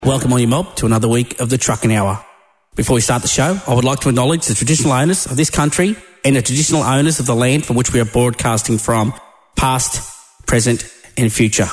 Welcome on your mob to another week of the Trucking Hour. Before we start the show, I would like to acknowledge the traditional owners of this country and the traditional owners of the land from which we are broadcasting from, past, present and future.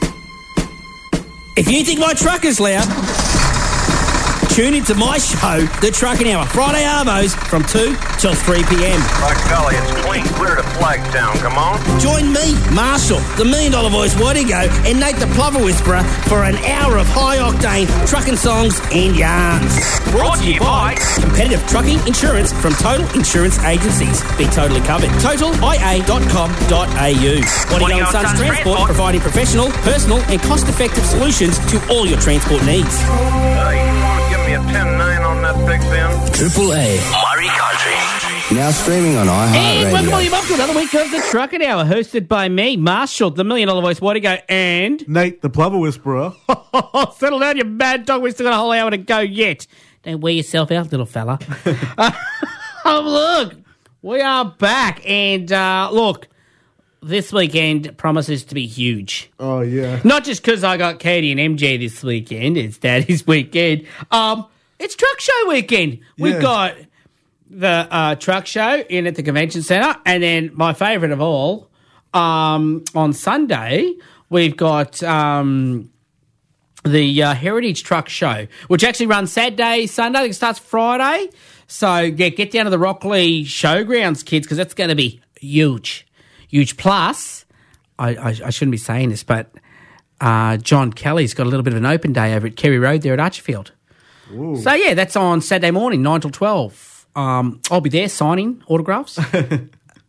If you think my truck is loud, tune into my show, The Trucking Hour, Friday Arvos from 2 till 3 p.m. By golly, it's clean clear to Flagtown, come on. Join me, Marshall, the $1 Million Voice Wadigo, and Nate the Plover Whisperer for an hour of high-octane trucking songs and yarns. Brought to you by competitive trucking insurance from Total Insurance Agencies. Be totally covered. TotalIA.com.au. Wadigo and Sons Transport, providing professional, personal and cost-effective solutions to all your transport needs. Me a 10-9 on that big bin. Triple A. Murray Country. Now streaming on iHeartRadio. And welcome all you to another week of the Trucking Hour, hosted by me, Marshall, the $1 Million Voice Wadigo, and Nate, the Plover Whisperer. Settle down, you mad dog. We've still got a whole hour to go yet. Don't wear yourself out, little fella. Look, we are back, and look, this weekend promises to be huge. Oh, yeah. Not just because I got Katie and MJ this weekend. It's Daddy's weekend. It's Truck Show weekend. We've got the Truck Show in at the Convention Centre. And then my favourite of all, on Sunday, we've got the Heritage Truck Show, which actually runs Saturday, Sunday. I think it starts Friday. So, yeah, get down to the Rockley Showgrounds, kids, because that's going to be huge. Huge. Plus, I shouldn't be saying this, but John Kelly's got a little bit of an open day over at Kerry Road there at Archerfield. Ooh. So, yeah, that's on Saturday morning, 9 till 12. I'll be there signing autographs. No way.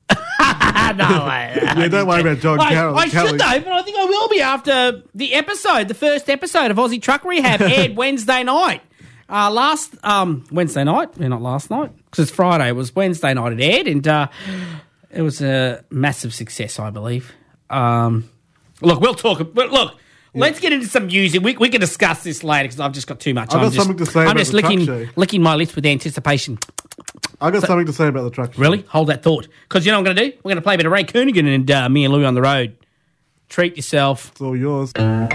Yeah, don't worry about John Kelly. I should though, but I think I will be after the first episode of Aussie Truck Rehab aired Wednesday night. Wednesday night, not last night, because it's Friday. It was Wednesday night it aired, and it was a massive success, I believe. Look, we'll talk. But look, let's get into some music. We can discuss this later because I've just got too much. I've got something to say about the truck show. Licking my lips with anticipation. I've got something to say about the truck show. Really? Hold that thought. Because you know what I'm going to do? We're going to play a bit of Ray Coonigan and Me and Louie on the Road. Treat yourself. It's all yours.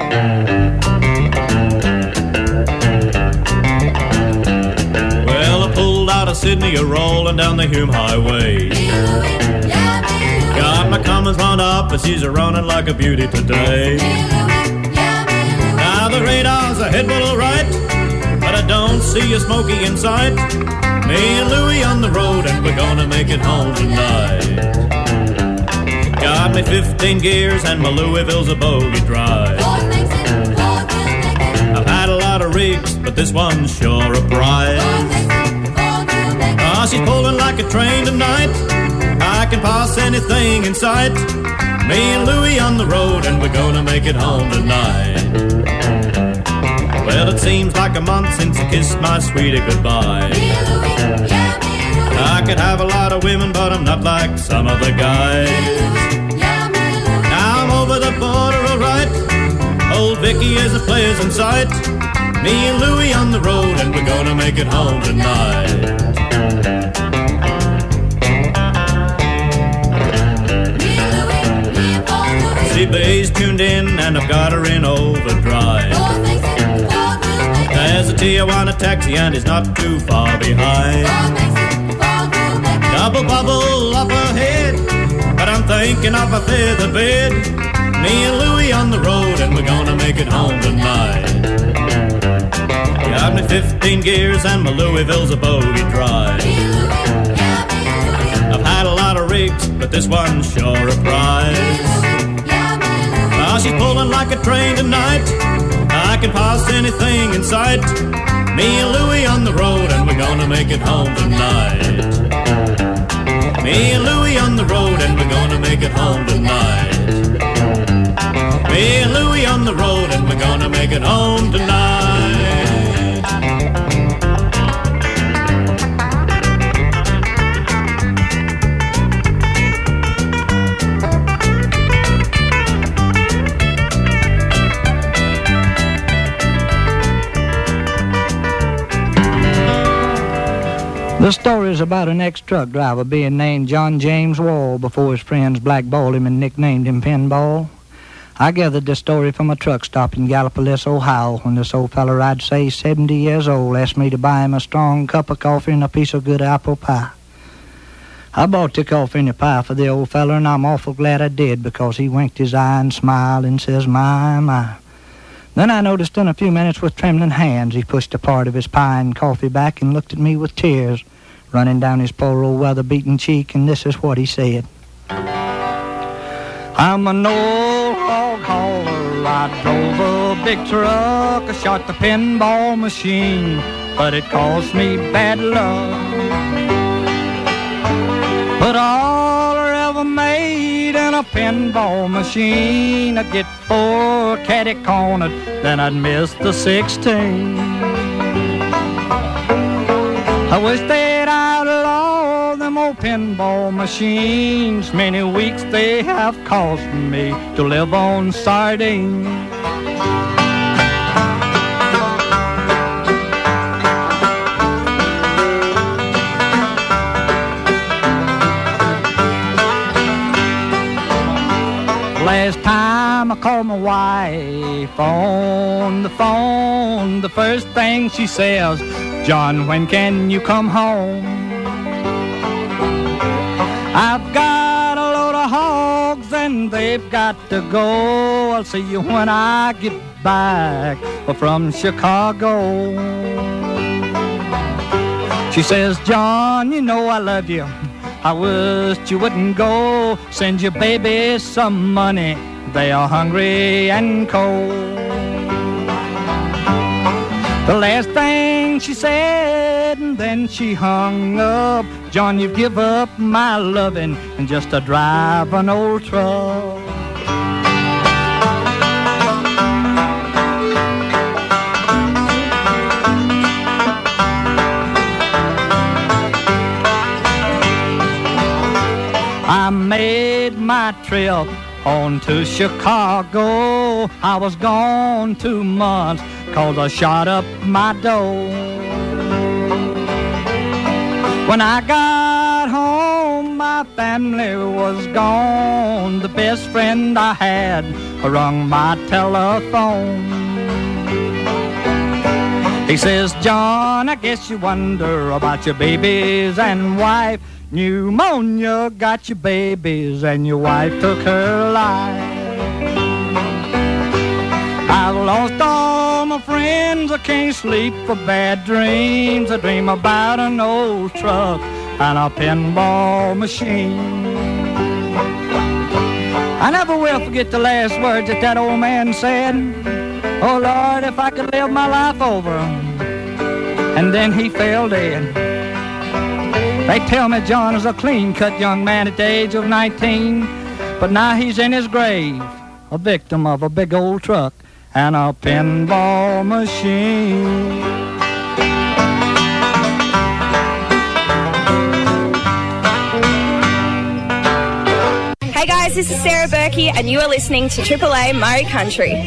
Well, I pulled out of Sydney, a-rolling down the Hume Highway. Got my Cummins wound up, and she's a-running like a beauty today. Now the radar's ahead, well, all right, but I don't see a Smoky in sight. Me and Louie on the road, and we're gonna make it home tonight. Got me 15 gears, and my Louisville's a bogey drive. I've had a lot of rigs, but this one's sure a prize. She's pulling like a train tonight. I can pass anything in sight. Me and Louie on the road, and we're gonna make it home tonight. Well, it seems like a month since I kissed my sweetie goodbye. I could have a lot of women, but I'm not like some other guys. Now I'm over the border, alright. Old Vicky is a pleasant sight. Me and Louie on the road, and we're gonna make it home tonight. CB's tuned in, and I've got her in overdrive. There's a Tijuana taxi, and he's not too far behind. Double bubble up ahead, but I'm thinking of a feather bed. Me and Louie on the road, and we're gonna make it home tonight. Got me 15 gears, and my Louisville's a bogey drive. I've had a lot of rigs, but this one's sure a prize. She's pulling like a train tonight. I can pass anything in sight. Me and Louie on the road, and we're gonna make it home tonight. Me and Louie on the road, and we're gonna make it home tonight. Me and Louie on the road, and we're gonna make it home tonight. The story is about an ex-truck driver being named John James Wall before his friends blackballed him and nicknamed him Pinball. I gathered this story from a truck stop in Gallipolis, Ohio, when this old feller, I'd say 70 years old, asked me to buy him a strong cup of coffee and a piece of good apple pie. I bought the coffee and the pie for the old feller, and I'm awful glad I did, because he winked his eye and smiled and says, my, my. Then I noticed in a few minutes with trembling hands he pushed a part of his pie and coffee back and looked at me with tears running down his poor old weather-beaten cheek, and this is what he said. I'm an old hog hauler, I drove a big truck, I shot the pinball machine, but it cost me bad luck. But all I ever made in a pinball machine, I'd get 4 catty-cornered, then I'd miss the 16. I wish they'd outlaw them old pinball machines. Many weeks they have cost me to live on sardines. Last time I called my wife on the phone, the first thing she says, John, when can you come home? I've got a load of hogs and they've got to go. I'll see you when I get back from Chicago. She says, John, you know I love you. I wish you wouldn't go. Send your babies some money. They are hungry and cold. The last thing she said, and then she hung up. John, you give up my loving and just to drive an old truck. I made my trip on to Chicago. I was gone 2 months 'cause I shot up my dough. When I got home, my family was gone. The best friend I had rung my telephone. He says, John, I guess you wonder about your babies and wife. Pneumonia got your babies and your wife took her life. I've lost all my friends, I can't sleep for bad dreams. I dream about an old truck and a pinball machine. I never will forget the last words that old man said. Oh Lord, if I could live my life over. And then he fell dead. They tell me John is a clean-cut young man at the age of 19, but now he's in his grave, a victim of a big old truck and a pinball machine. Hey guys, this is Sarah Berkey and you are listening to Triple A Murray Country.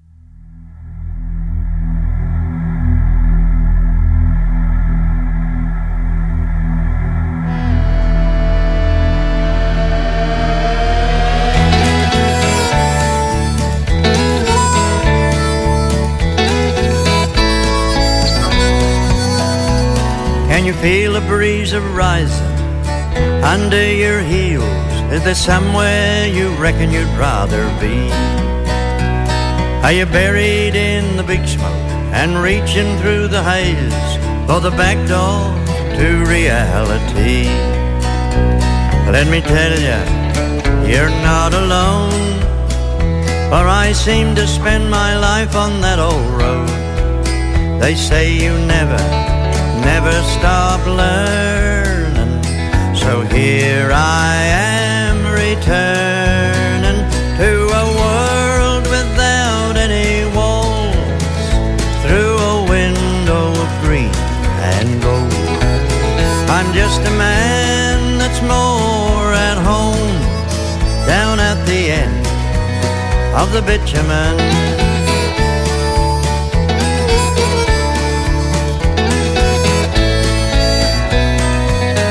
Can you feel a breeze arising under your heels? Is there somewhere you reckon you'd rather be? Are you buried in the big smoke and reaching through the haze for the back door to reality? Let me tell you, you're not alone, for I seem to spend my life on that old road. They say you never stop learning, so here I am returning to a world without any walls, through a window of green and gold. I'm just a man that's more at home down at the end of the bitumen.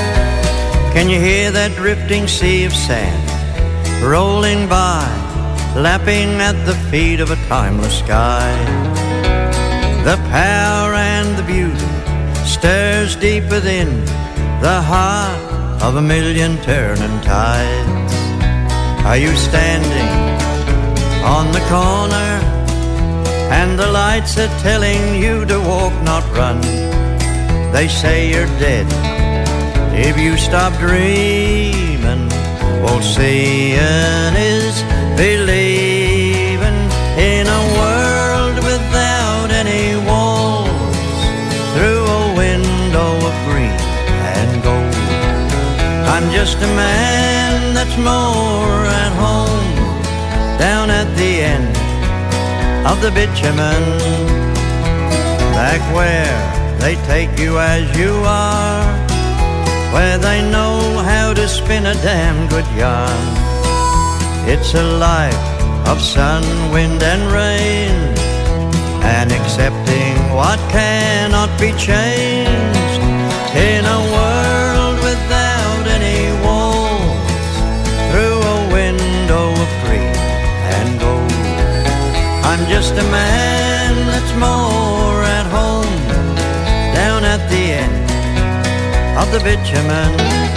Can you hear that drifting sea of sand rolling by lapping at the feet of a timeless sky. The power and the beauty stirs deep within the heart of a million turning tides. Are you standing on the corner and the lights are telling you to walk, not run? They say you're dead if you stop dreaming. Well, seeing is believing in a world without any walls, through a window of green and gold. I'm just a man that's more at home down at the end of the bitumen, back where they take you as you are, where they know how to spin a damn good yarn. It's a life of sun, wind and rain, and accepting what cannot be changed, in a world without any walls, through a window of green and gold. I'm just a man that's more at home down at the end of the bitumen.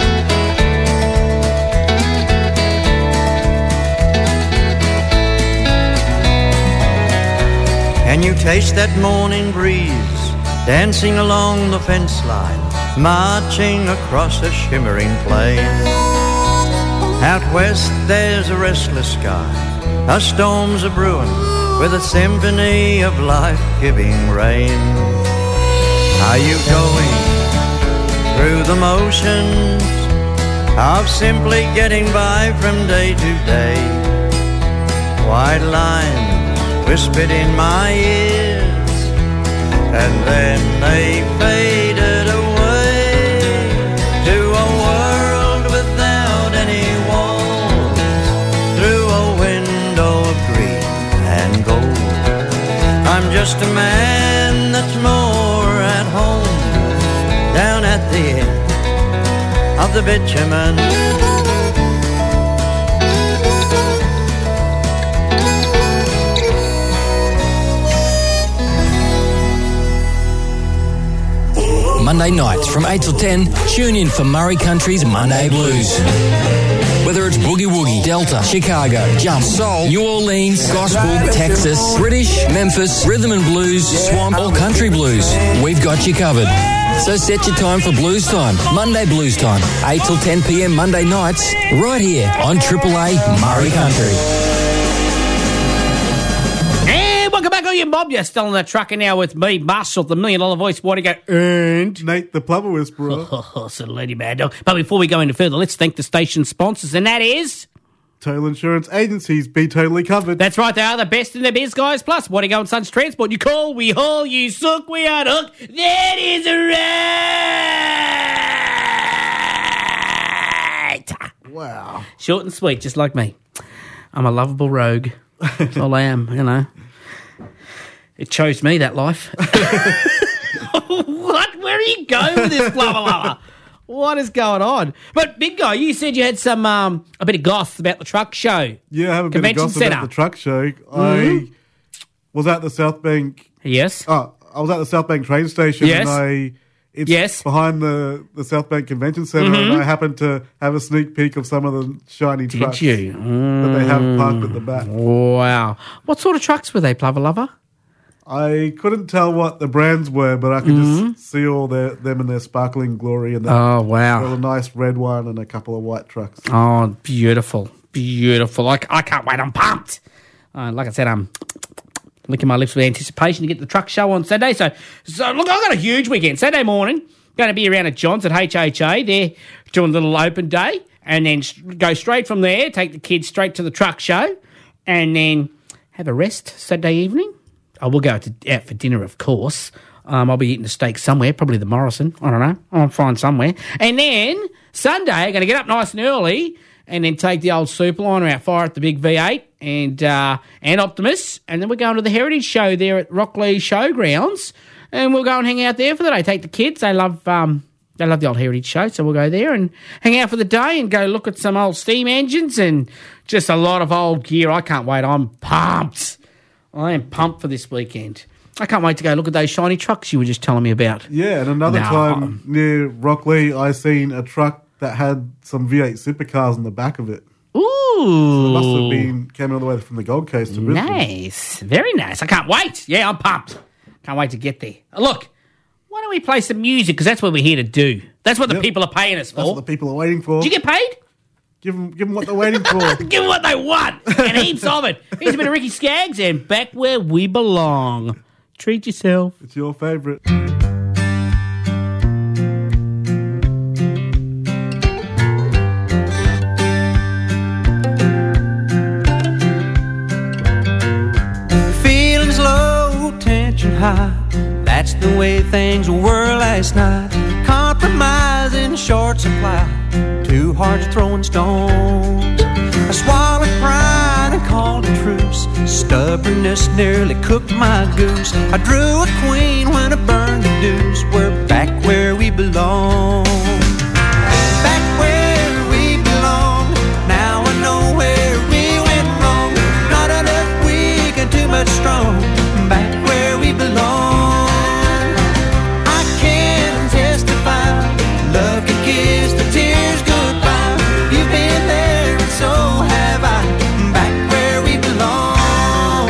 Can you taste that morning breeze dancing along the fence line, marching across a shimmering plain? Out west there's a restless sky, a storm's a brewing with a symphony of life-giving rain. Are you going through the motions of simply getting by from day to day? White lines whispered in my ears, and then they faded away to a world without any walls, through a window of green and gold. I'm just a man that's more at home down at the end of the bitumen. Monday nights from 8 till 10, tune in for Murray Country's Monday Blues. Whether it's boogie woogie, Delta, Chicago, jump, soul, New Orleans, gospel, Texas, British, Memphis, rhythm and blues, swamp or country blues, we've got you covered. So set your time for Blues Time, Monday Blues Time, 8 till 10 p.m. Monday nights, right here on Triple A Murray Country. Welcome back, all you mob. You're still in the trucker now with me, Marshall, the $1 Million Voice. What do you go? And Nate, the Plumber Whisperer. Oh, so lady mad dog. But before we go any further, let's thank the station sponsors, and that is Total Insurance Agencies. Be totally covered. That's right, they are the best in the biz, guys. Plus, what do you go on Sons Transport? You call, we haul, you suck, we are hook. That is right. Wow. Short and sweet, just like me. I'm a lovable rogue. That's all I am, you know. It chose me, that life. What? Where are you going with this, blah, blah, blah? What is going on? But, big guy, you said you had some a bit of goss about the truck show. Yeah, I have a bit of goss about the truck show. I was at the South Bank. Yes. Oh, I was at the South Bank train station. Yes. And it's behind the South Bank Convention Centre, and I happened to have a sneak peek of some of the shiny trucks Did you? that they have parked at the back. Wow. What sort of trucks were they, Plover Lover? I couldn't tell what the brands were, but I could just see all them in their sparkling glory. And oh, wow. A nice red one and a couple of white trucks. Oh, beautiful. Beautiful. I can't wait. I'm pumped. Like I said, I'm licking my lips with anticipation to get the truck show on Saturday. So look, I've got a huge weekend. Saturday morning, going to be around at John's at HHA. They're doing a little open day. And then go straight from there, take the kids straight to the truck show, and then have a rest Saturday evening. I will go out for dinner, of course. I'll be eating a steak somewhere, probably the Morrison. I don't know. I'll find somewhere. And then Sunday, I'm going to get up nice and early and then take the old Superliner out, fire at the big V8 and Optimus. And then we're going to the Heritage Show there at Rockley Showgrounds. And we'll go and hang out there for the day. Take the kids. They love They love the old heritage show, so we'll go there and hang out for the day and go look at some old steam engines and just a lot of old gear. I can't wait. I'm pumped. I am pumped for this weekend. I can't wait to go look at those shiny trucks you were just telling me about. Yeah, and another time near Rockley, I seen a truck that had some V8 supercars in the back of it. Ooh. So it must have been coming all the way from the Gold Coast to Brisbane. Nice. Very nice. I can't wait. Yeah, I'm pumped. Can't wait to get there. Look, why don't we play some music? Because that's what we're here to do. That's what the people are paying us for. That's what the people are waiting for. Did you get paid? Give them what they're waiting for. Give them what they want. And heaps of it. Here's a bit of Ricky Skaggs and Back Where We Belong. Treat yourself. It's your favourite. Feelings low, tension high. That's the way things were last night. Compromise in short supply. Two hearts throwing stones. I swallowed pride and called a truce. Stubbornness nearly cooked my goose. I drew a queen when I burned the deuce. We're back where we belong. Back where we belong. Now I know where we went wrong. Not enough weak and too much strong. Back where we belong. I can testify. Love can kiss the tears goodbye. You've been there and so have I. Back where we belong.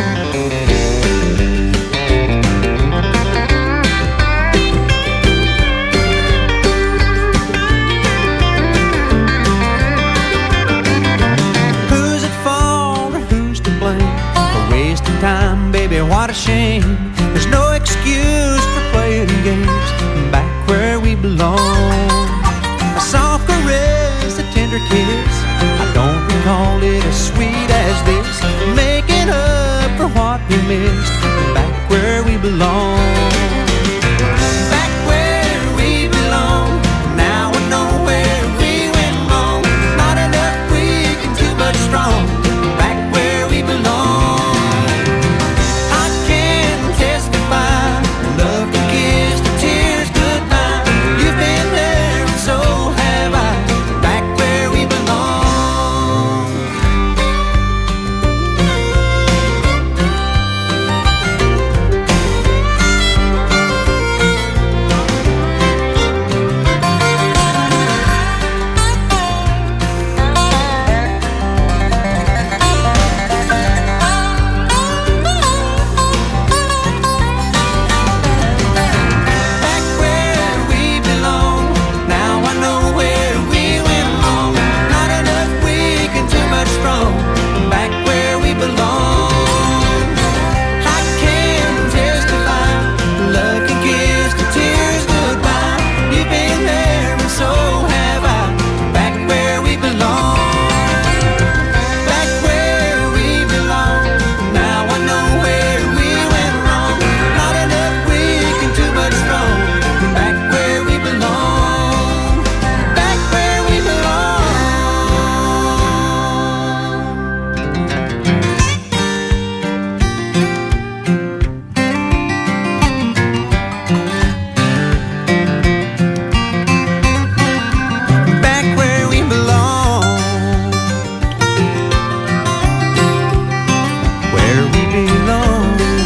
Who's at fault or who's to blame? For wasting time, baby, what a shame. There's no excuse for playing games. Back where we belong. A soft caress, a tender kiss. I don't recall it as sweet as this. Making up for what we missed. Back where we belong. Back where we belong. Now I know where we went wrong. Not enough weak and too much strong. Back where we belong. I can testify. Love can kiss the tears goodbye. You've been there and so have I. Back where we belong. Back where we belong. Now I know where we went wrong. Not enough weak and too much strong. Back where we belong. I can testify. Love can kiss the tears goodbye. You've been there and so have I. Back where we belong. Back where we belong. Now I know where we went wrong. Not enough weak and too much strong. Back where we belong. Back where we belong. Back where we belong. Where we belong.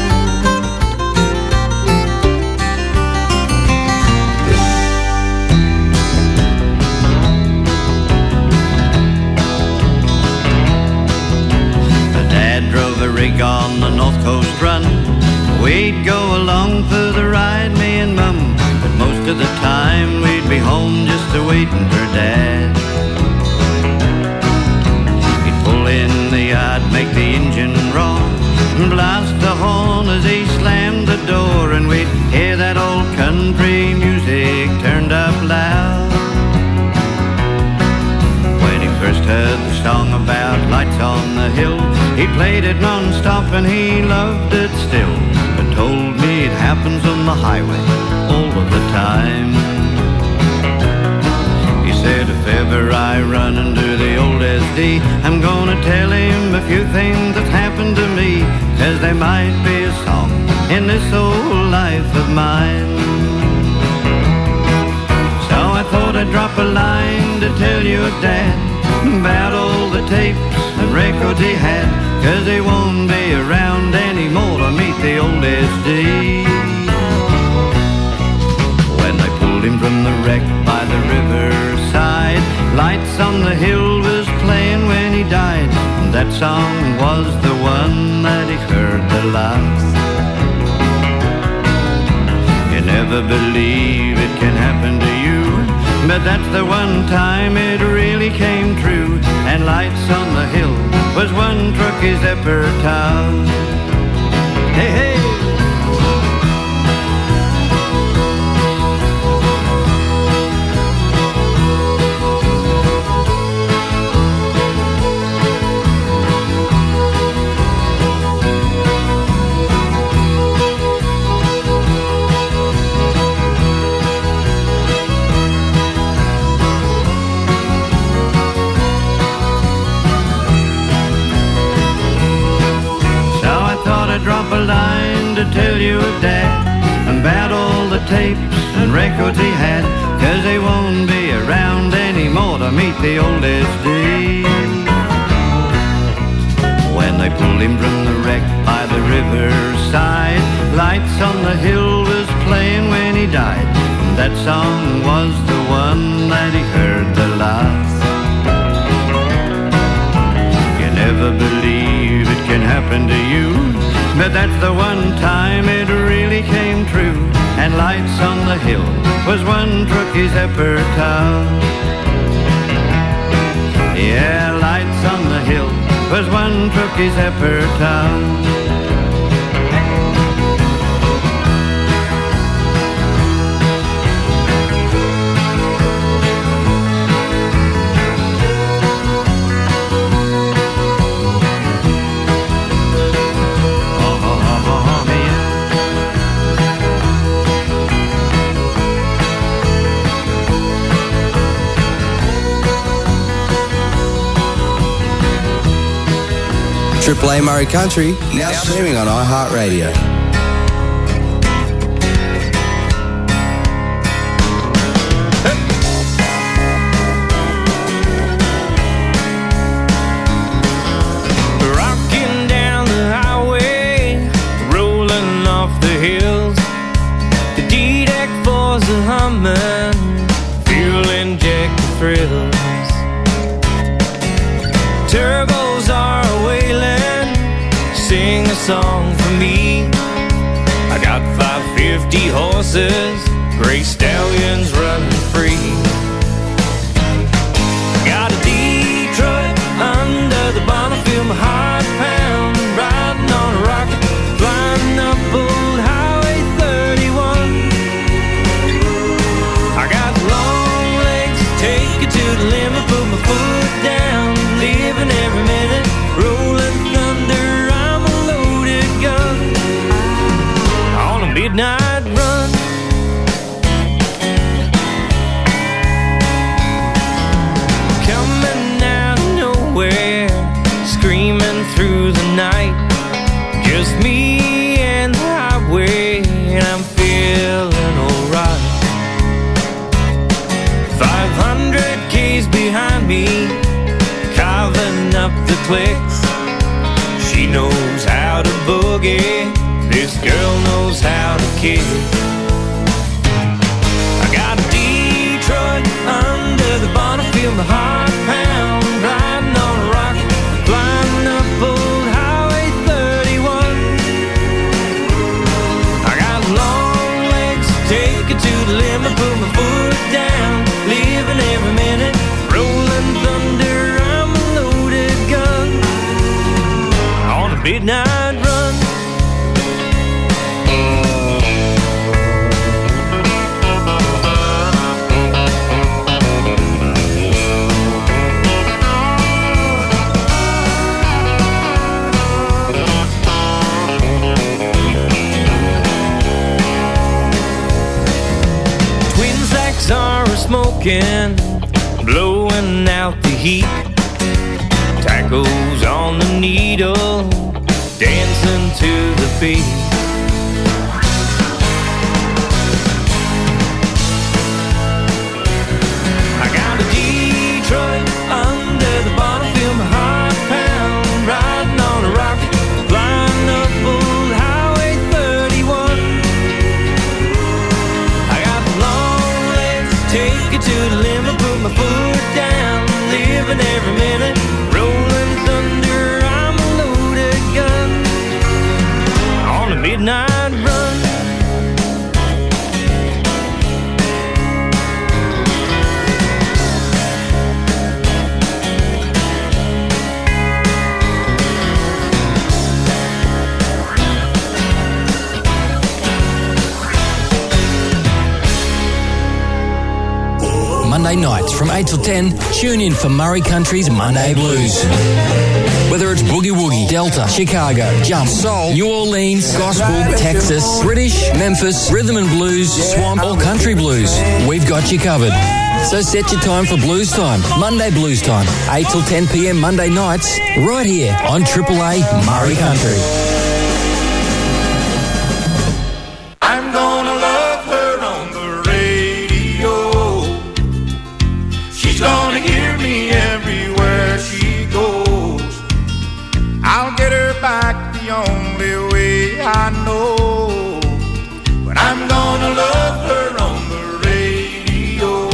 My dad drove a rig on the North Coast run. We'd go along for the ride, me and Mum. But most of the time we'd be home just a-waiting for Dad. He'd pull in the yard, make the engine roar, and blast the horn as he slammed the door. And we'd hear that old country music turned up loud. When he first heard the song about lights on the hill, he played it non-stop and he loved it still. But told me it happens on the highway all of the time. He said if ever I run into the old SD, I'm gonna tell him a few things that's happened to me, 'cause there might be a song in this old life of mine. So tell your dad about all the tapes and records he had, 'cause he won't be around anymore to meet the old SD. When they pulled him from the wreck by the riverside, Lights on the Hill was playing when he died, and that song was the one that he heard the last. You never believe it can happen to you, but that's the one time it really came true. And Lights on the Hill was one truckie's epitaph. Hey, hey! Drop a line to tell you of Dad about all the tapes and records he had, 'cause he won't be around anymore to meet the old SD. When they pulled him from the wreck by the riverside, Lights on the Hill was playing when he died, and that song was the one that he heard the last. You never believe it can happen to you, but that's the one time it really came true. And Lights on the Hill was one truckie's epitaph. Yeah, Lights on the Hill was one truckie's epitaph. Triple A Murray Country, now streaming on iHeartRadio. Rocking down the highway, rolling off the hills. The D-deck floors are humming, fuel injected thrills. Turbos are wailing, sing a song for me. I got 550 horses, gray stallions running free. Got a Detroit under the bonnet, feel my heart pound, riding on a rocket, flying up old Highway 31. I got long legs, take it to the limit, put my foot down, living every minute, rolling thunder, I'm a loaded gun on a midnight run. Coming out of nowhere, screaming through the night, just me and the highway, and I'm feeling alright. 500 K's behind me, carving up the clicks. She knows how to boogie, this girl knows how to kick. I got a Detroit under the bonnet, feel my heart pound, riding on a rocket, flying up old Highway 31. I got long legs, take it to the limit, put my foot down, living every minute, rolling thunder, I'm a loaded gun on a midnight run. Twin sacks are smoking, blowing out the heat. Tackles on the needle, dancing to the beat. I got a living every minute, rolling thunder, I'm a loaded gun on a midnight run. Monday nights from 8 till 10, tune in for Murray Country's Monday Blues. Whether it's boogie woogie, Delta, Chicago, jump, soul, New Orleans, gospel, Texas, British, Memphis, rhythm and blues, swamp or country blues, we've got you covered. So set your time for Blues Time, Monday Blues Time, 8 till 10 p.m. Monday nights, right here on Triple A Murray Country. I'm gonna love her on the radio. She's gonna hear me everywhere she goes. I'll get her back the only way I know. But I'm gonna love her on the radio.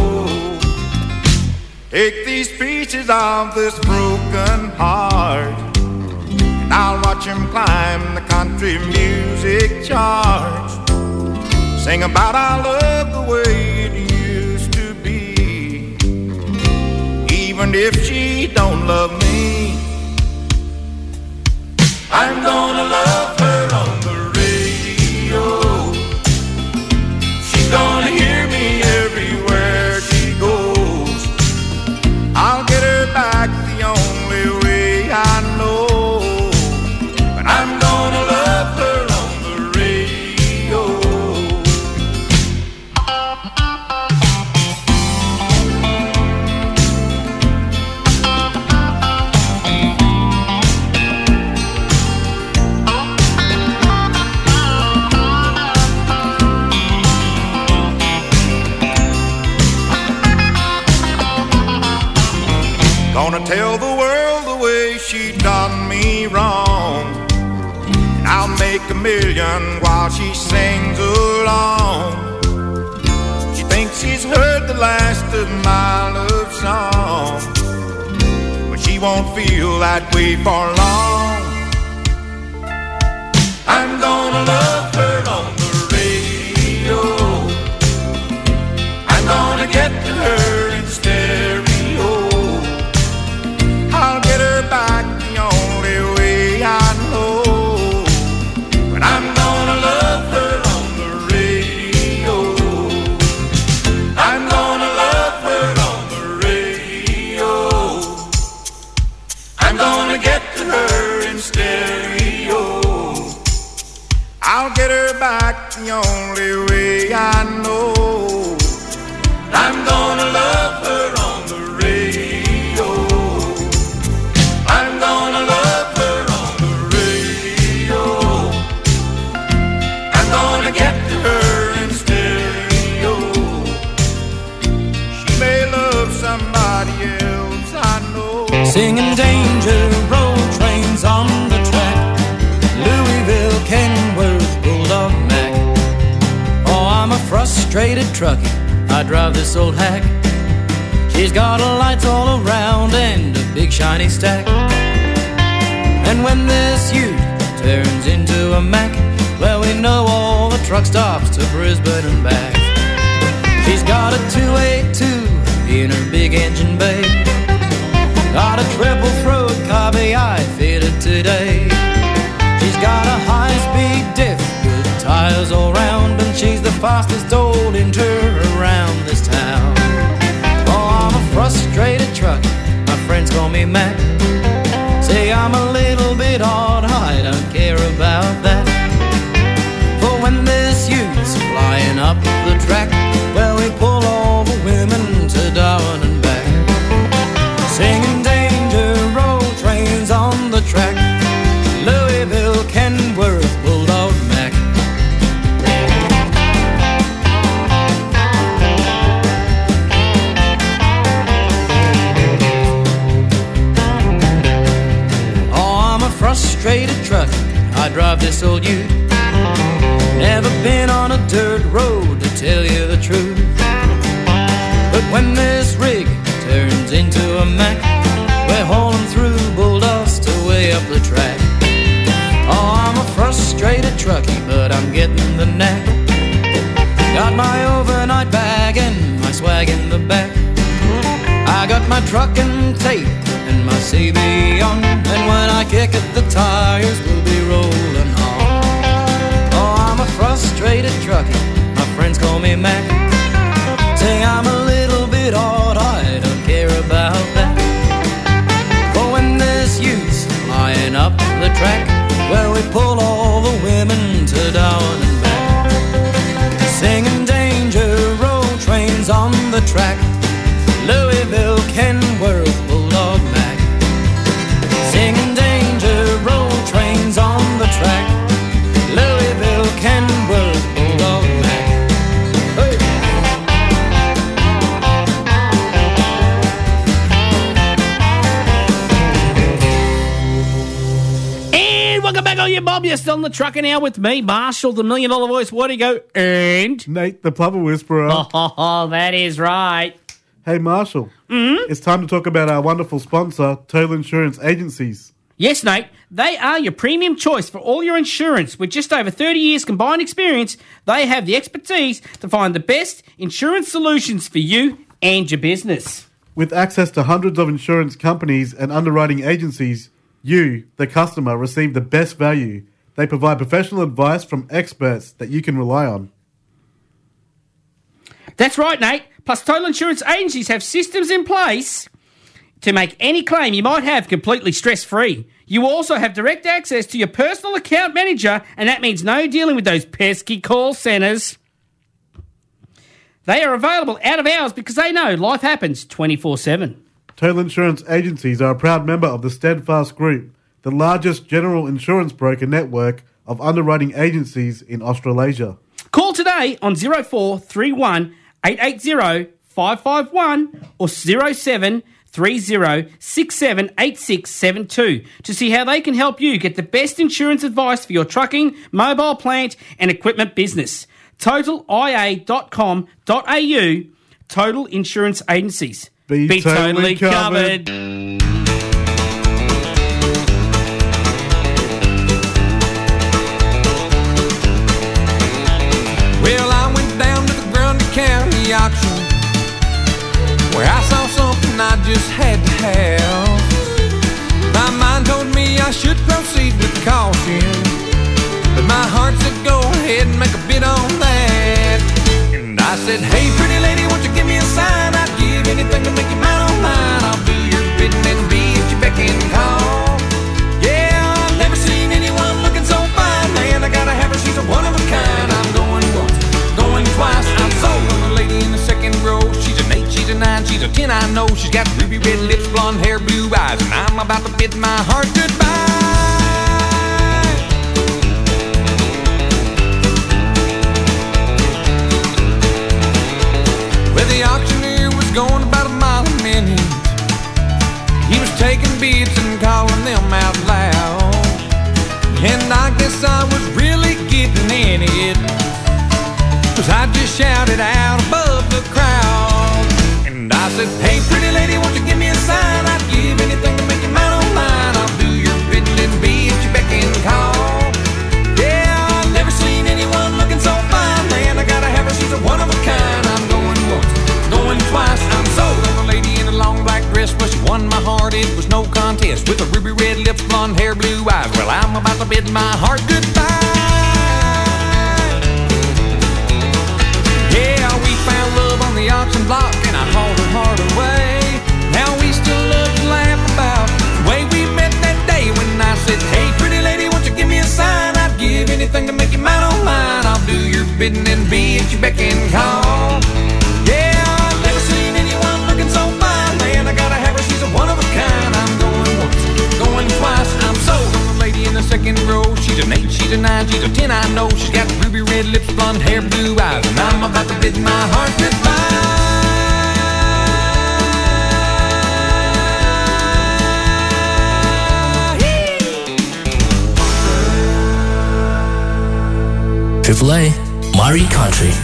Take these pieces of this broken heart, and I'll watch him climb the country music charts. Sing about our love the way it used to be. Even if she don't love me, I'm gonna love her on the radio. She's gonna hear me everywhere she goes. I'll get her back the only way I know. But I'm gonna love her on the radio. Gonna tell the world the way she done me wrong, and I'll make $1 million while she sings along. She thinks she's heard the last of my love song, but she won't feel that way for long. I'm gonna love her on the radio. I'm gonna get to her in stereo. I'll get her back the only way I know. But I'm gonna love her on the radio. I'm gonna love her on the radio. I'm gonna get to her in stereo. I'll get her back the only way I know. I'm gonna love her on the radio. I'm gonna love her on the radio. I'm gonna get to her in stereo. She may love somebody else, I know. Singing danger, road trains on the track, Louisville, Kenworth, Bulldog Mac. Oh, I'm a frustrated trucker, I drive this old hack. She's got lights all around and a big shiny stack. And when this ute turns into a Mac, well, we know all the truck stops to Brisbane and back. She's got a 282 in her big engine bay, got a triple throat caveat fitted today. She's got a high-speed diff, good tires all round, and she's the fastest old inter around this town. Oh, I'm a frustrated trucker, my friends call me Mac. Say I'm a little bit hard, I don't care about that. For when this ute's flying up the track, well, we pull all the women to Darwin and back. Singing danger, road trains on the track, Louisville, Kenworth, Bulldog Mac. Oh, I'm a frustrated trucker, I drive this old ute. Never been on a dirt road, to tell you the truth. But when this rig turns into a Mac, trucking tape and my CB on, and when I kick it, the tires will be rolling on. Oh, I'm a frustrated trucker, my friends call me Mac. Say I'm a little bit odd, I don't care about that. But when there's youths flying up the track, well, we pull all the women to down and back, singing danger, roll trains on the track. Louisville, Kenworth, Bulldog Mac, singing danger, roll trains on the track. Louisville, Kenworth, Bulldog Mac. Hey. And welcome back on your Bob. You're still in the trucker now with me, Marshall, the $1 Million Voice. What do you go? And Nate, the Plover Whisperer. Oh, that is right. Hey, Marshall. It's time to talk about our wonderful sponsor, Total Insurance Agencies. Yes, Nate, they are your premium choice for all your insurance. With just over 30 years combined experience, they have the expertise to find the best insurance solutions for you and your business. With access to hundreds of insurance companies and underwriting agencies, you, the customer, receive the best value. They provide professional advice from experts that you can rely on. That's right, Nate. Plus, Total Insurance Agencies have systems in place to make any claim you might have completely stress-free. You also have direct access to your personal account manager, and that means no dealing with those pesky call centres. They are available out of hours because they know life happens 24/7. Total Insurance Agencies are a proud member of the Steadfast Group, the largest general insurance broker network of underwriting agencies in Australasia. Call today on 0431 880 551 or 0730 678672 to see how they can help you get the best insurance advice for your trucking, mobile plant and equipment business. TotalIA.com.au. Total Insurance Agencies. Be totally covered. Well, I went down to the Grundy County auction where I saw something I just had to have. My mind told me I should proceed with caution, but my heart said go ahead and make a bid on that. And I said, hey, pretty lady, won't you give me a sign? I'd give anything to make you mine on mine. I'll do your bidding and be at your beck and call. Yeah, I've never seen anyone looking so fine. Man, I gotta have her, she's a one of a kind. I'm going once, going twice. I'm sold on the lady in the second row. She's an 8, she's a 9, she's a 10, I know. She's got ruby red lips, blonde hair, blue eyes, and I'm about to bid my heart goodbye. Well, the auctioneer was going about a mile a minute. He was taking bids and calling them out loud, and I guess I was really getting in it, 'cause I just shouted out above the crowd. And I said, hey, pretty lady, won't you give me a sign? I'd give anything to make you mine on mine. I'll do your bidding and be at your beck and call. Yeah, I've never seen anyone looking so fine. Man, I gotta have her, she's a one of a kind. I'm going once, going twice. I'm sold on the lady in a long black dress. Well, she won my heart, it was no contest. With her ruby red lips, blonde hair, blue eyes. Well, I'm about to bid my heart goodbye. Yeah, we found love on the auction block, and I hauled her heart away. Now we still love to laugh about the way we met that day when I said, hey, pretty lady, won't you give me a sign? I'd give anything to make you mine on mine. I'll do your bidding and be at your beck and call. Yeah, I've never seen anyone looking so fine. Man, I gotta have her, she's a one of a kind. I'm going once, going twice. I'm sold on the lady in the second row. She's an 8, she's a 9, she's a 10, I know. She's got ruby red lips, blonde hair, blue eyes, and I'm about to bid my heart goodbye. Triple A, Murray Country.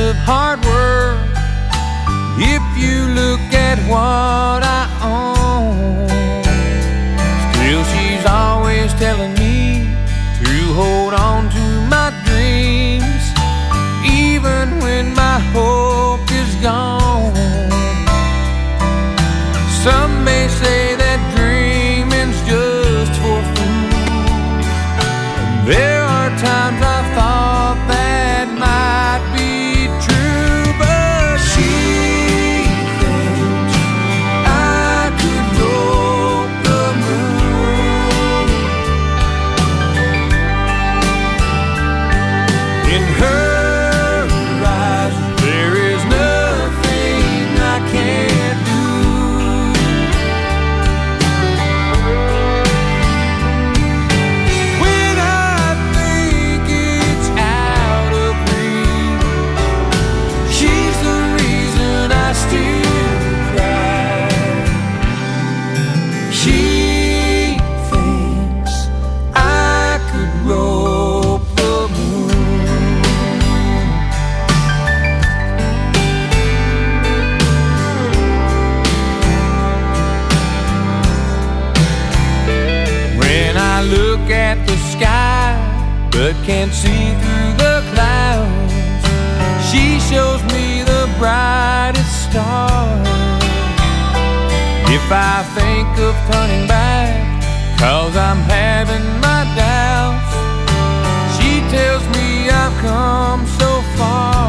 of hard work. If you look at what I own, still she's always telling me to hold on to my dreams, even when my hope is gone. Some may say that dreaming's just for fools. There are times I've thought that might be true, but she thinks I could rope the moon. In her eyes, there is nothing I can't do. When I think it's out of reach, she's the reason I still cry. She thinks I could rope the moon. When I look at the sky but can't see through the clouds, she shows me the brightest stars. If I think of turning back, 'cause I'm having my doubts, she tells me I've come so far.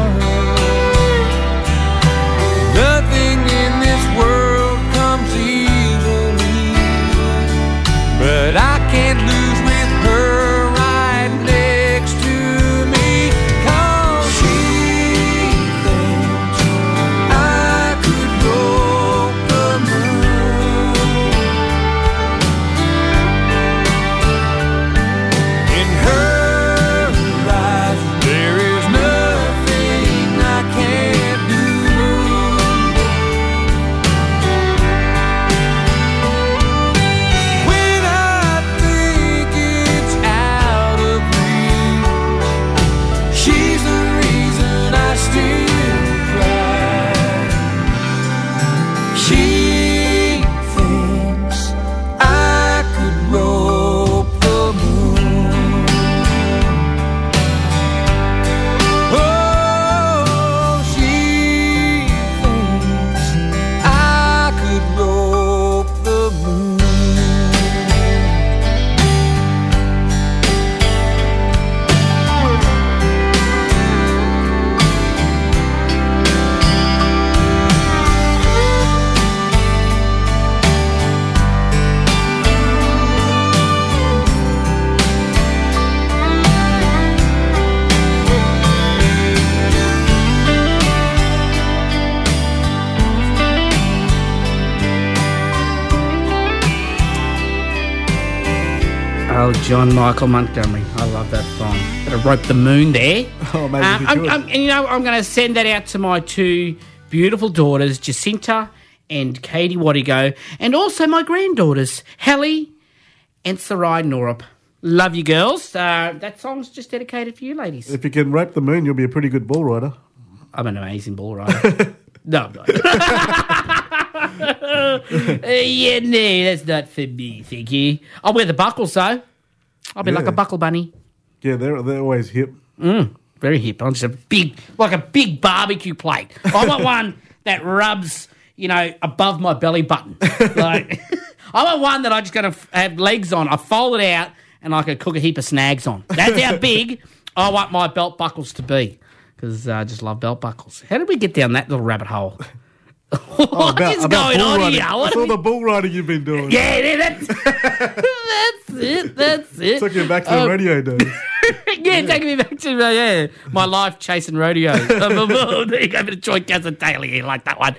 Nothing in this world comes easily, but I can't lose with her right next to me. 'Cause she thinks I could rope the moon. In her eyes, there is nothing I can't do. When I think it's out of reach, she's the reason I still cry. She thinks I could rope the moon. Oh, she thinks I could rope the moon. Oh, John Michael Montgomery. I love that song. Bit of Rope the Moon there. Oh, maybe we could. And you know, I'm going to send that out to my two beautiful daughters, Jacinta and Katie Wattigo, and also my granddaughters, Hallie and Sarai Norup. Love you, girls. That song's just dedicated for you, ladies. If you can rope the moon, you'll be a pretty good bull rider. I'm an amazing bull rider. No, I'm not. Yeah, no, that's not for me, thank you. I'll wear the buckles, though. I'll be like a buckle bunny. Yeah, they're always hip. Very hip. I'm just a big barbecue plate. I want one that rubs, above my belly button. Like, I want one that I just got to have legs on. I fold it out and I can cook a heap of snags on. That's how big I want my belt buckles to be, because I just love belt buckles. How did we get down that little rabbit hole? What is going on here? That's all the bull riding you've been doing. Yeah, that's it. Took you back to the radio days. Yeah, taking me back to my life chasing rodeo. There you go, a bit of Joy Cousin Daly here, like that one.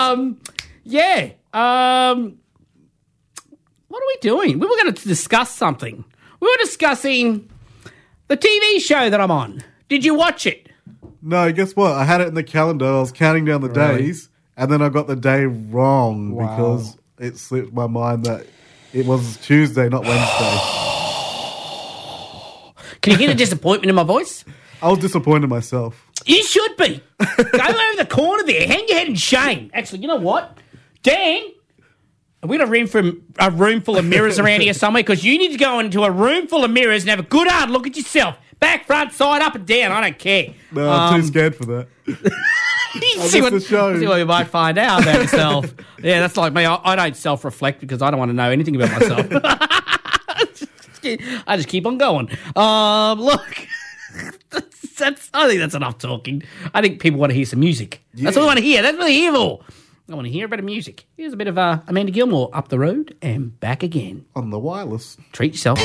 What are we doing? We were going to discuss something. We were discussing the TV show that I'm on. Did you watch it? No, guess what? I had it in the calendar. I was counting down the days, and then I got the day wrong because it slipped my mind that it was Tuesday, not Wednesday. Can you hear the disappointment in my voice? I was disappointed myself. You should be. Go over the corner there. Hang your head in shame. Actually, you know what? Dan, have we got a room full of mirrors around here somewhere? Because you need to go into a room full of mirrors and have a good hard look at yourself. Back, front, side, up and down. I don't care. No, I'm too scared for that. see what we might find out about yourself. Yeah, that's like me. I don't self-reflect because I don't want to know anything about myself. I just keep on going. Look, I think that's enough talking. I think people want to hear some music. Yeah. That's what I want to hear. That's what they're here for. I want to hear a bit of music. Here's a bit of Amanda Gilmore, Up the Road and Back Again. On the wireless. Treat yourself.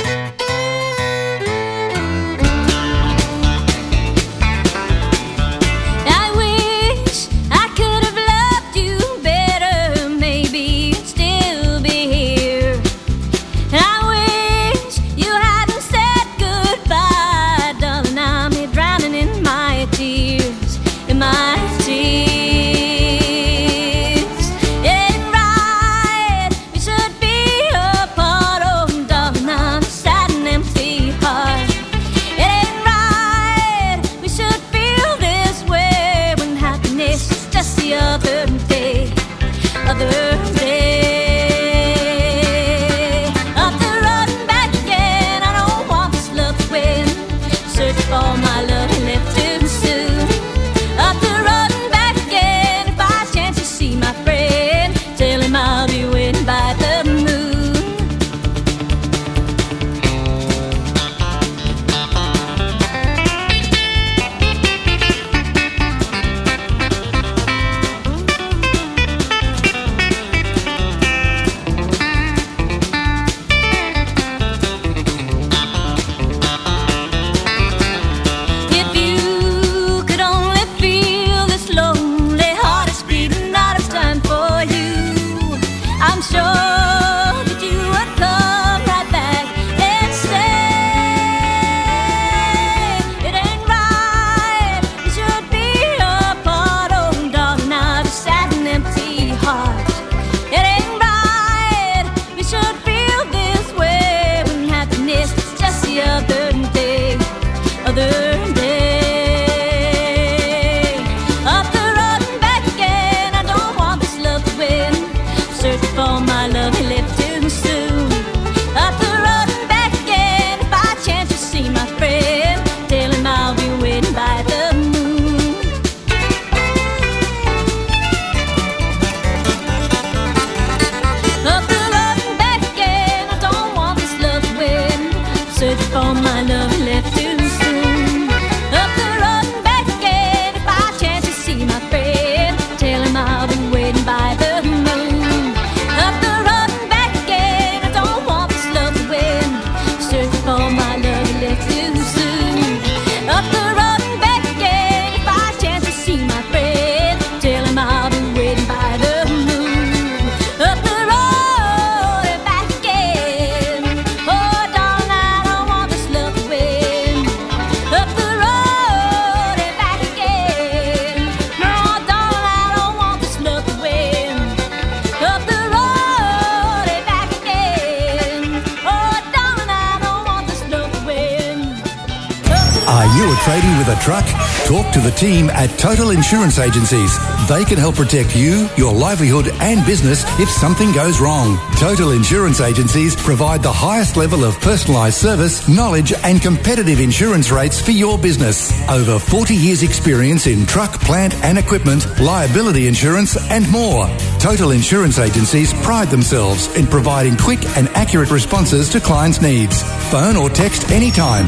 Trading with a truck? Talk to the team at Total Insurance Agencies. They can help protect you, your livelihood and business if something goes wrong. Total Insurance Agencies provide the highest level of personalised service, knowledge and competitive insurance rates for your business. Over 40 years experience in truck, plant and equipment, liability insurance and more. Total Insurance Agencies pride themselves in providing quick and accurate responses to clients' needs. Phone or text anytime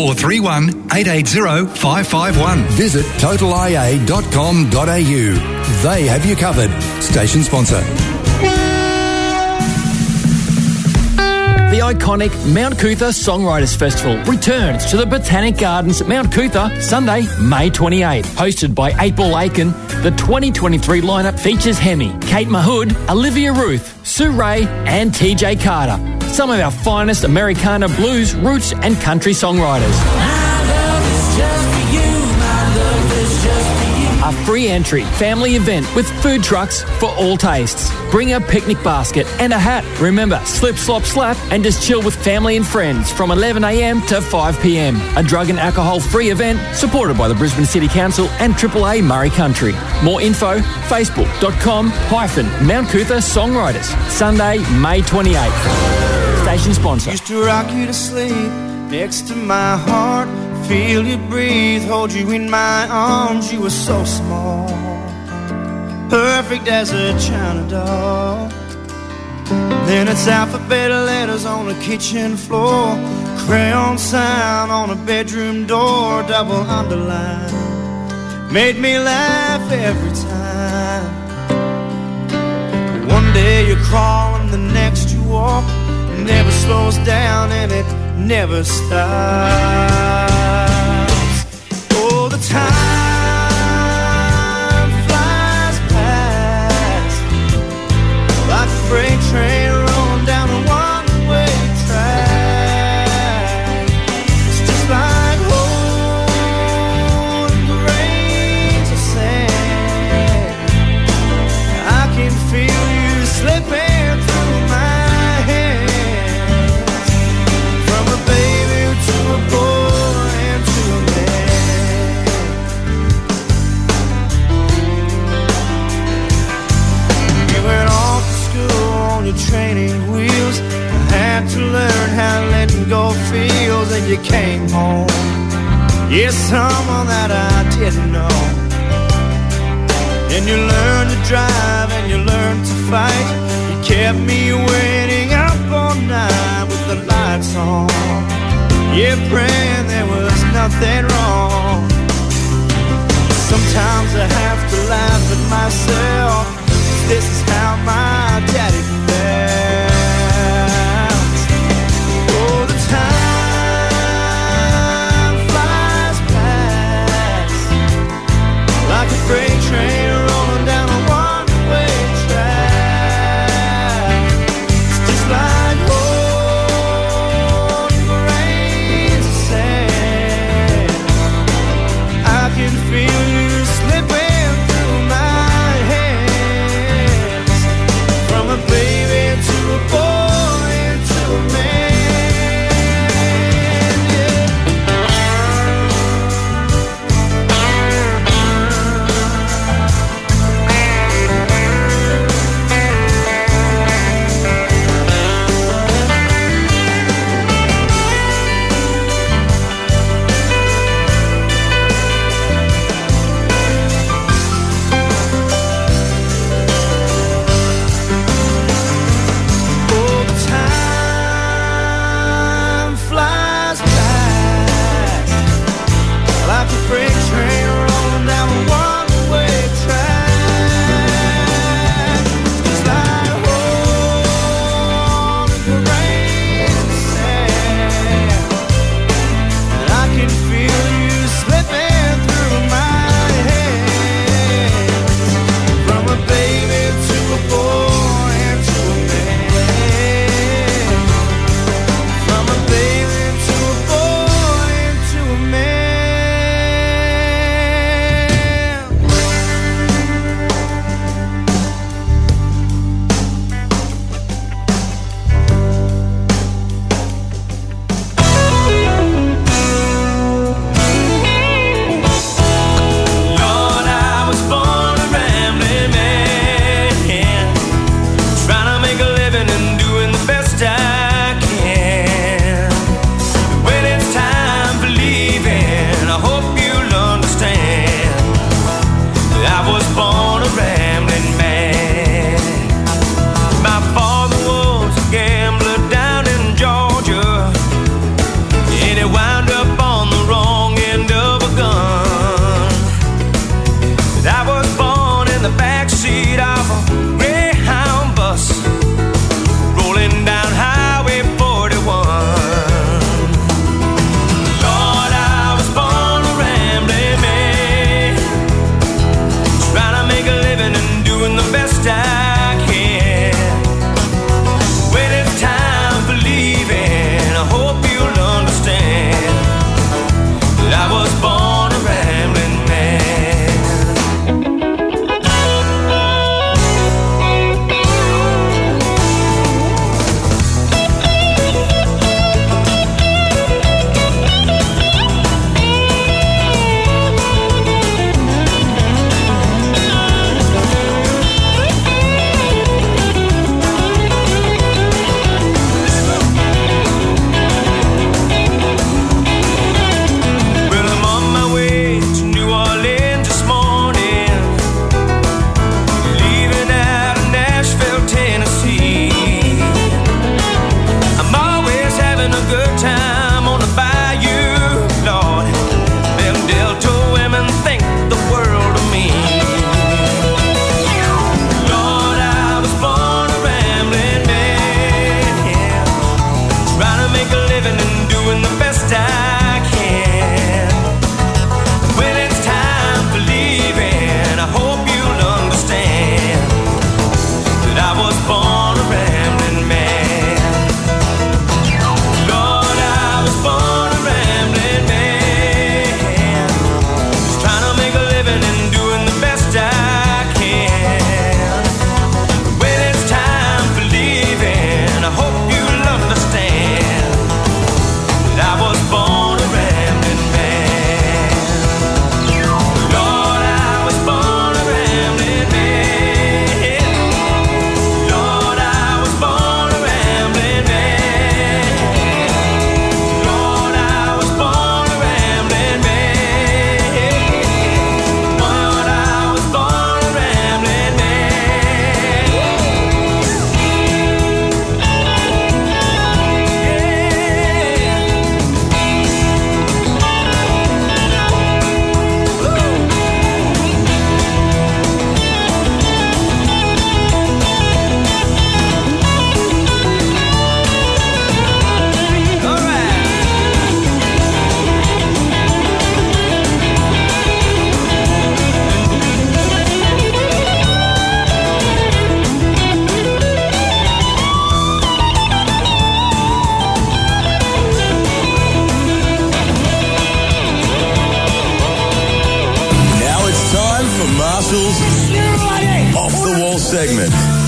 0431 880 551. Visit totalia.com.au. They have you covered. Station sponsor. The iconic Mount Cootha Songwriters Festival returns to the Botanic Gardens at Mount Cootha Sunday, May 28th. Hosted by 8-Ball Aiken, the 2023 lineup features Hemi, Kate Mahood, Olivia Ruth, Sue Ray and TJ Carter. Some of our finest Americana blues, roots and country songwriters. A free entry family event with food trucks for all tastes. Bring a picnic basket and a hat. Remember, slip, slop, slap and just chill with family and friends from 11am to 5pm. A drug and alcohol free event supported by the Brisbane City Council and AAA Murray Country. More info, facebook.com/Mount Cootha Songwriters. Sunday, May 28th. Station sponsor. Used to rock you to sleep next to my heart, feel you breathe, hold you in my arms. You were so small, perfect as a China doll. Then it's alphabet letters on the kitchen floor, crayon sign on a bedroom door, double underline, made me laugh every time. One day you crawl and the next you walk, it never slows down and it never stops. Oh, the time flies past like a freight train rolling down a one-way track. It's just like holding grains of sand. I can feel you slipping through my hands, from a baby to a boy and to a man. You went off to school on your training wheels. You had to learn how letting go feels, and you came home. Yes, someone that I didn't know. And you learned to drive and you learned to fight. You kept me waiting up all night with the lights on. Yeah, praying there was nothing wrong. Sometimes I have to laugh at myself. This is how my daddy felt. Oh, the time flies past like a freight train rolling down a one-way track. It's just like holding grains of sand. I can feel you slipping through my hands, from a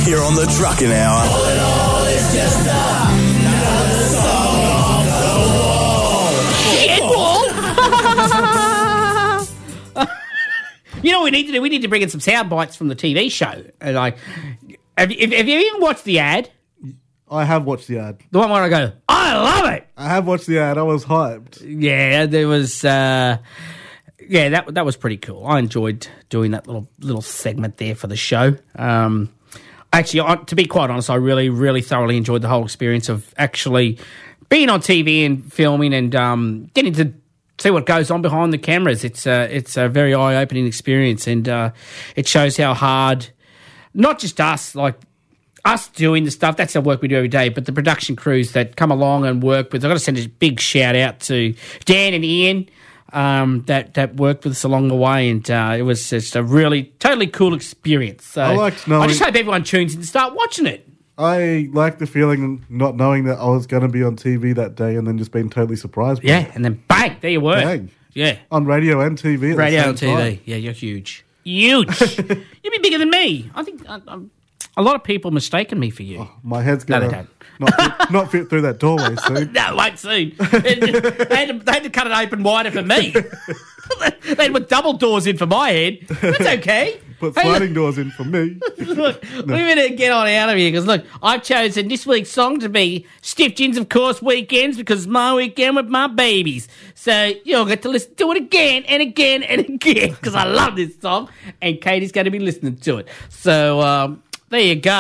here on the Trucking Hour. All in all, it's just another song off the wall. You know what we need to do? We need to bring in some sound bites from the TV show. Like, have you even watched the ad? I have watched the ad. The one where I go, I love it. I have watched the ad. I was hyped. Yeah, there was. That was pretty cool. I enjoyed doing that little segment there for the show. Actually, to be quite honest, I really, really thoroughly enjoyed the whole experience of actually being on TV and filming and getting to see what goes on behind the cameras. It's a very eye-opening experience, and it shows how hard, not just us doing the stuff, that's our work we do every day, but the production crews that come along and work with. I've got to send a big shout out to Dan and Ian that worked with us along the way, and it was just a really, totally cool experience. So I just hope everyone tunes in to start watching it. I like the feeling of not knowing that I was going to be on TV that day and then just being totally surprised by it. And then bang, there you were. Bang. Yeah. On radio and TV at Radio the same and TV. time. Yeah, you're huge. Huge. You'd be bigger than me. I think a lot of people mistaken me for you. Oh, my head's going to not fit through that doorway soon. No, it won't soon. They had to cut it open wider for me. They had put double doors in for my head. That's okay. Put sliding doors in for me. Look, we better get on out of here because, look, I've chosen this week's song to be Stiff Gins, of course, Weekends, because it's my weekend with my babies. So you'll get to listen to it again and again and again because I love this song and Katie's going to be listening to it. So, there you go.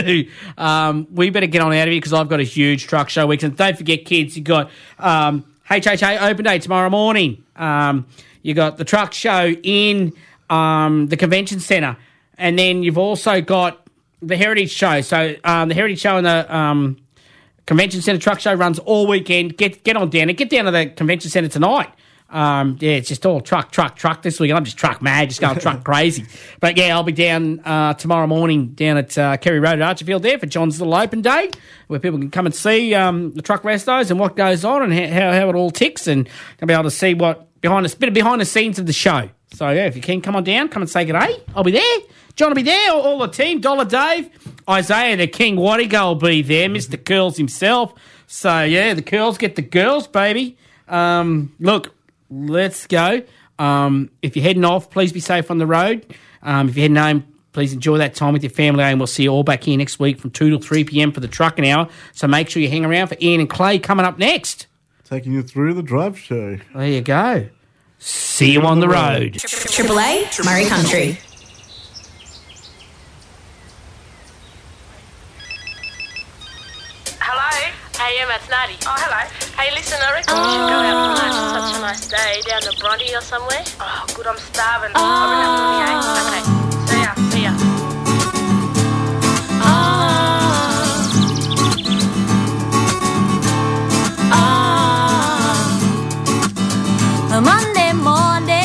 We better get on out of here because I've got a huge truck show week. And don't forget, kids, you got HHA Open Day tomorrow morning. You got the truck show in the Convention Centre. And then you've also got the Heritage Show. So the Heritage Show and the Convention Centre truck show runs all weekend. Get on down and get down to the Convention Centre tonight. It's just all truck this week. I'm just truck mad, just going truck crazy. But yeah, I'll be down tomorrow morning down at Kerry Road at Archerfield there for John's little open day, where people can come and see the truck restos and what goes on and how it all ticks, and they'll be able to see what bit of behind the scenes of the show. So yeah, if you can come on down, come and say good day. I'll be there. John will be there. All the team, Dollar Dave, Isaiah, the King Wattigo will be there. Mr. Curls himself. So yeah, the Curls get the girls, baby. Look. Let's go. If you're heading off, please be safe on the road. If you're heading home, please enjoy that time with your family, and we'll see you all back here next week from 2 till 3 p.m. for the Trucking Hour. So make sure you hang around for Ian and Clay coming up next. Taking you through the drive show. There you go. See you on the road. Triple A, Murray Country. Hello? Hey, Emma, it's Natty. Oh, hello. Hey, listen, I reckon we should go out for lunch. It's such a nice day down to Bronte or somewhere. Oh, good, I'm starving. I'll bring up money, eh? Okay. See ya. A Monday morning,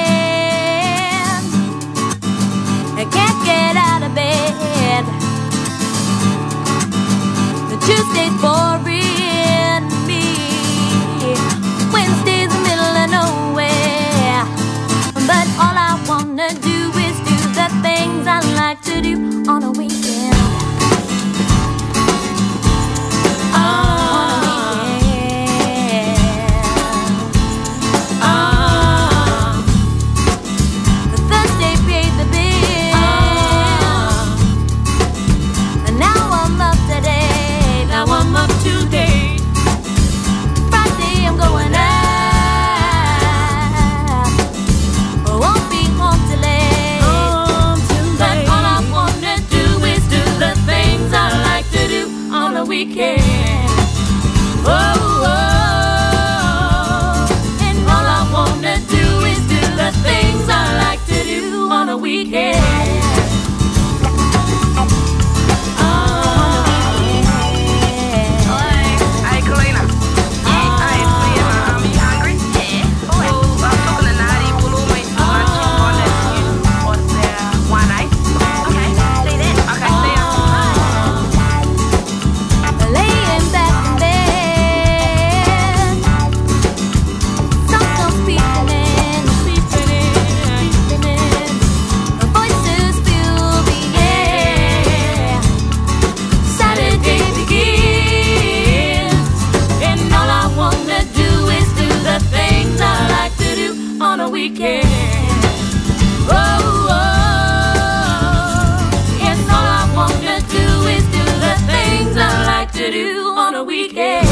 I can't get out of bed. The Tuesday's boring me. Wednesday's the middle of nowhere. But all I wanna do is do the things I like to do on a weekend. Weekend. Oh, oh, and all I wanna do is do the things I like to do on a weekend. Hey, Kalina. Hey, Liam, are you hungry? Yeah. Oh, I'm talking to Natty. We'll always do lunch in one at you. What's there? 1-8? Okay, see you then. Okay, see ya. Laying back in bed, something's creeping in. Voices filled to do on a weekend.